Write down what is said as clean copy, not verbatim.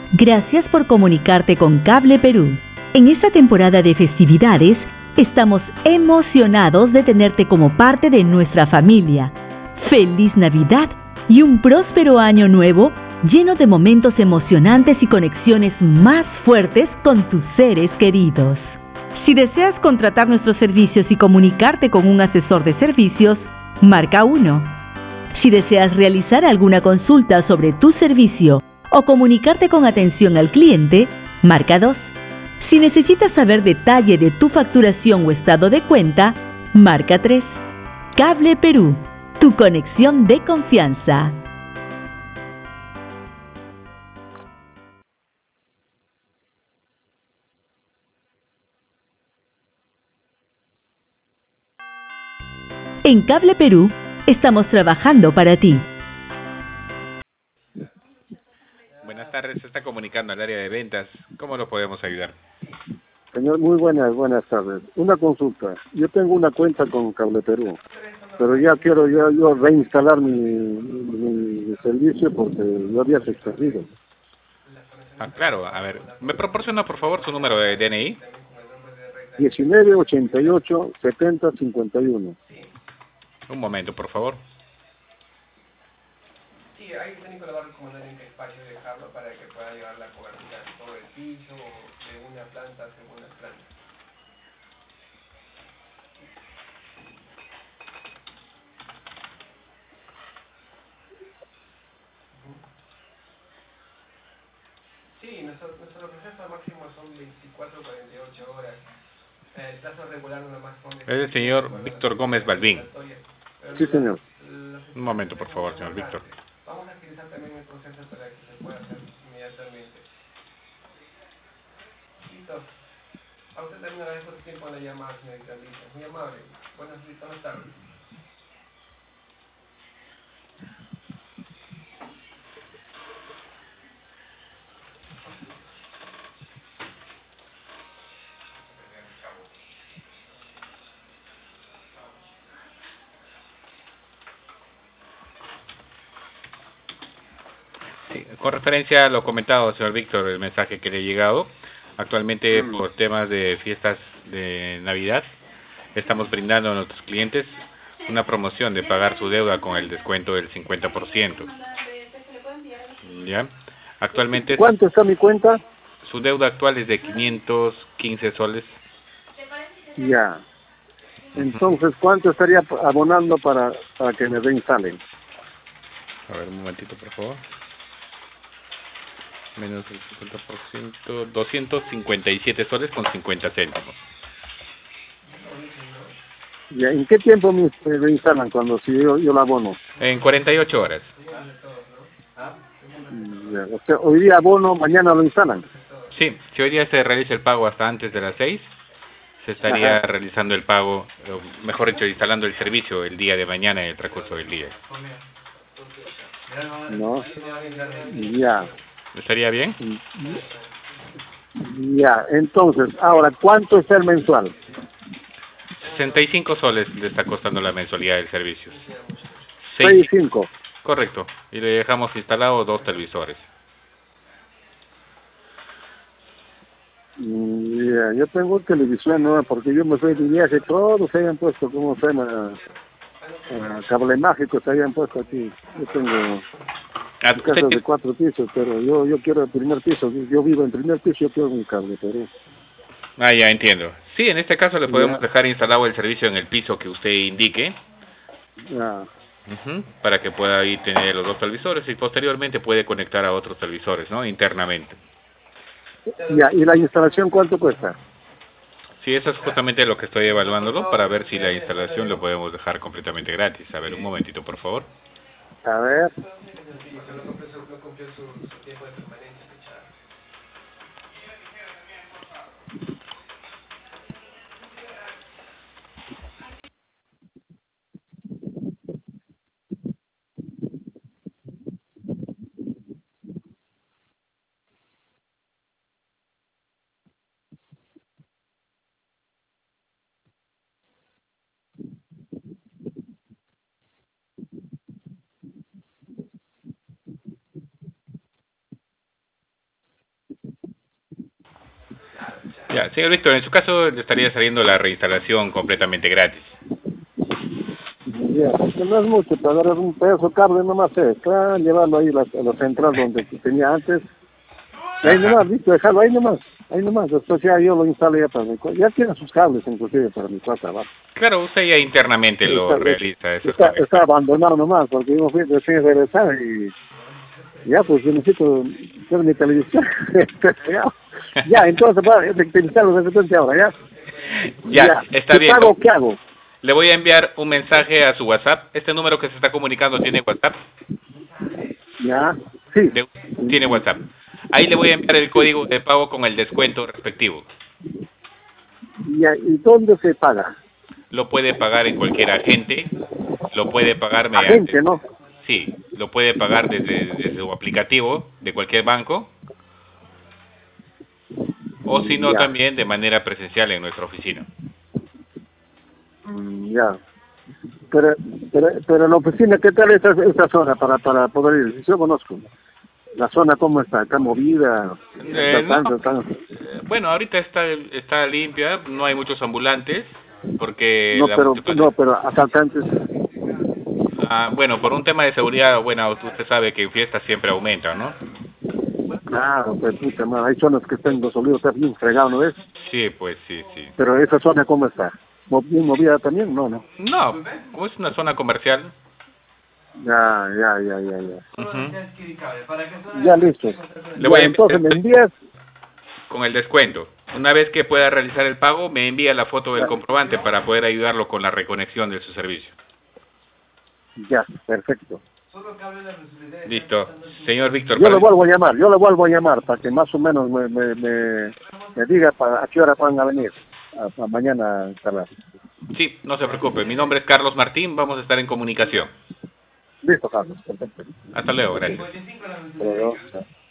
Gracias por comunicarte con Cable Perú. En esta temporada de festividades, estamos emocionados de tenerte como parte de nuestra familia. ¡Feliz Navidad y un próspero año nuevo lleno de momentos emocionantes y conexiones más fuertes con tus seres queridos! Si deseas contratar nuestros servicios y comunicarte con un asesor de servicios, marca 1. Si deseas realizar alguna consulta sobre tu servicio o comunicarte con atención al cliente, marca 2. Si necesitas saber detalle de tu facturación o estado de cuenta, marca 3. Cable Perú, tu conexión de confianza. En Cable Perú, estamos trabajando para ti. Buenas tardes, se está comunicando al área de ventas. ¿Cómo lo podemos ayudar? Señor, muy buenas tardes. Una consulta. Yo tengo una cuenta con Cable Perú, pero ya quiero yo reinstalar mi servicio porque yo había suspendido. Ah, claro, a ver, ¿me proporciona por favor su número de DNI? 1988-70-51. Un momento, por favor. Sí, ahí técnico le va a recomendar en qué espacio dejarlo para que pueda llevar la cobertura de todo el piso o de una planta a segunda planta. Sí, nuestro proceso máximo son 24 48 horas. El plazo regular nomás son Es el señor Víctor Gómez Balbín. Sí, señor. Un momento, por favor, señor Víctor. Vamos a agilizar también el proceso para que se pueda hacer inmediatamente. Listo. A usted también agradezco el tiempo en la llamada, señorita Lisa. Muy amable. Buenas tardes. Sí, con referencia a lo comentado, señor Víctor, el mensaje que le ha llegado, actualmente por temas de fiestas de Navidad, estamos brindando a nuestros clientes una promoción de pagar su deuda con el descuento del 50%. ¿Ya? Actualmente ¿Cuánto está mi cuenta? su deuda actual es de 515 soles. Ya. Entonces, ¿cuánto estaría abonando para que me reinstalen? A ver, un momentito, por favor. Menos el 50%, 257 soles con 50 céntimos. Ya. ¿En qué tiempo me reinstalan cuando si yo la abono? En 48 horas. Ya. O sea, hoy día abono, mañana lo instalan. Sí, si hoy día se realiza el pago hasta antes de las 6, se estaría realizando el pago, mejor dicho, instalando el servicio el día de mañana en el transcurso del día. No. Ya. ¿Estaría bien? Ya. Entonces, ahora, ¿cuánto es el mensual? 65 soles le está costando la mensualidad del servicio. 65. Correcto. Y le dejamos instalado 2 televisores. Ya, yo tengo televisión nueva porque yo me fui de viaje, todos se habían puesto, ¿cómo se llama? Cable mágico se habían puesto aquí. Yo tengo casas de 4 pisos, pero yo quiero el primer piso, yo vivo en primer piso, yo quiero un cable, pero... Ah, ya entiendo. Sí, en este caso le podemos dejar instalado el servicio en el piso que usted indique. Para que pueda ahí tener los 2 televisores y posteriormente puede conectar a otros televisores, ¿no? Internamente. Ya, ¿y la instalación cuánto cuesta? Sí, eso es justamente lo que estoy evaluándolo para ver si la instalación lo podemos dejar completamente gratis. A ver, un momentito, por favor. A ver. Ya, señor Víctor, en su caso le estaría saliendo la reinstalación completamente gratis. Ya, porque no es mucho, para agarrar un pedazo de cable nomás claro, llevarlo ahí a la central donde tenía antes. Y ahí nomás, listo, dejarlo ahí nomás, después ya yo lo instalé ya para mi casa. Ya tiene sus cables inclusive para mi casa abajo. Claro, usted ya internamente lo realiza. Está abandonado nomás, porque yo fui recién regresar y ya pues yo necesito ver mi televisión. Ya, entonces para utilizarlo de repente ahora, ya. Está bien. ¿Qué hago? Le voy a enviar un mensaje a su WhatsApp. Este número que se está comunicando tiene WhatsApp. Ya, sí. Tiene WhatsApp. Ahí le voy a enviar el código de pago con el descuento respectivo. Ya, ¿y dónde se paga? Lo puede pagar en cualquier agente. Lo puede pagar mediante... Agente, ¿no? Sí, lo puede pagar desde su aplicativo de cualquier banco. O si no, también de manera presencial en nuestra oficina. Ya. Pero la oficina, ¿qué tal esta zona para poder ir? Yo conozco. ¿La zona cómo está? ¿Está movida? Bueno, ahorita está limpia, no hay muchos ambulantes, porque... pero asaltantes... bueno, por un tema de seguridad, bueno, usted sabe que en fiestas siempre aumenta, ¿no? Claro, pues puta madre, hay zonas que están los olivos, está bien fregado, ¿no ves? Sí, pues sí. Pero esa zona, ¿cómo está? ¿Bien movida también? No, como es una zona comercial. Ya. Uh-huh. Ya, listo. Entonces me envías... Con el descuento. Una vez que pueda realizar el pago, me envía la foto del comprobante para poder ayudarlo con la reconexión de su servicio. Ya, perfecto. Listo. Señor Víctor. Yo lo vuelvo a llamar para que más o menos me diga a qué hora van a venir. A mañana, Carlos. Sí, no se preocupe. Mi nombre es Carlos Martín. Vamos a estar en comunicación. Listo, Carlos. Perfecto. Hasta luego. Gracias. Hasta luego.